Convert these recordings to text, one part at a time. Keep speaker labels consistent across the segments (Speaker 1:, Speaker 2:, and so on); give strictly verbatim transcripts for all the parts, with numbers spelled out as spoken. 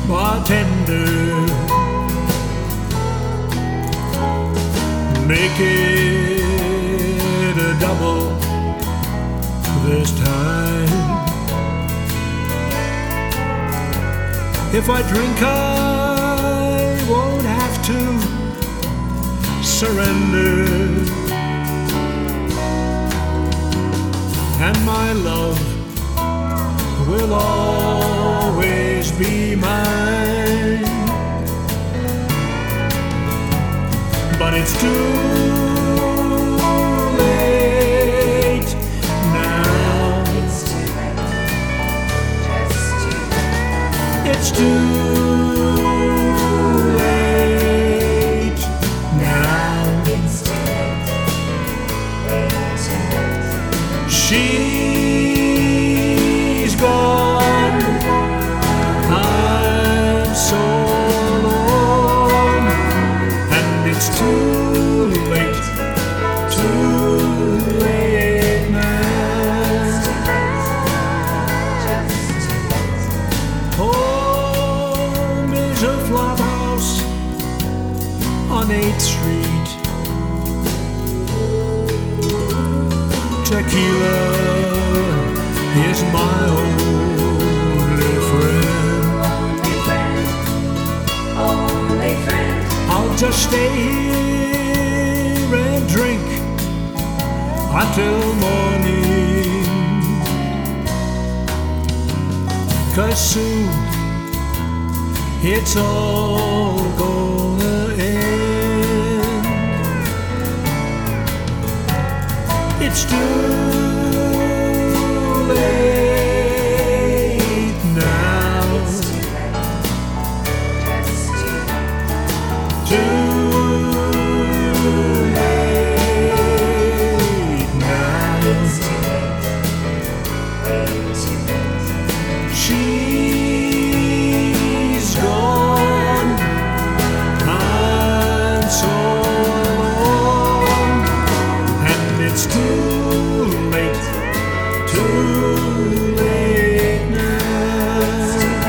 Speaker 1: bartender, make it a double this time. If I drink, I won't have to surrender, and my love will always be mine. But it's too late now.
Speaker 2: It's too late, just too late.
Speaker 1: It's too late now.
Speaker 2: It's too late, way too late.
Speaker 1: She's gone, I'm so alone, and it's too late, too late now.
Speaker 2: Just too late.
Speaker 1: Home is a flop house on eighth Street. Tequila is my only friend.
Speaker 2: Only friend, only friend.
Speaker 1: I'll just stay here and drink until morning, 'cause soon it's all gonna end. It's too late now.
Speaker 2: It's too late, just too late.
Speaker 1: Too late now.
Speaker 2: It's too late, way too late.
Speaker 1: She's gone, I'm so alone, and it's too late, too late now.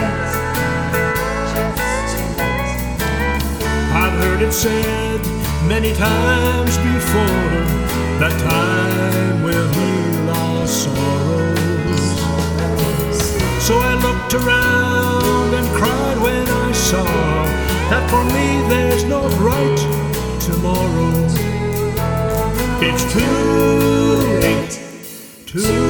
Speaker 2: Just too late.
Speaker 1: I've heard it said many times before that time will heal our sorrows. So I looked around and cried when I saw that for me there's no bright tomorrow. It's too late, too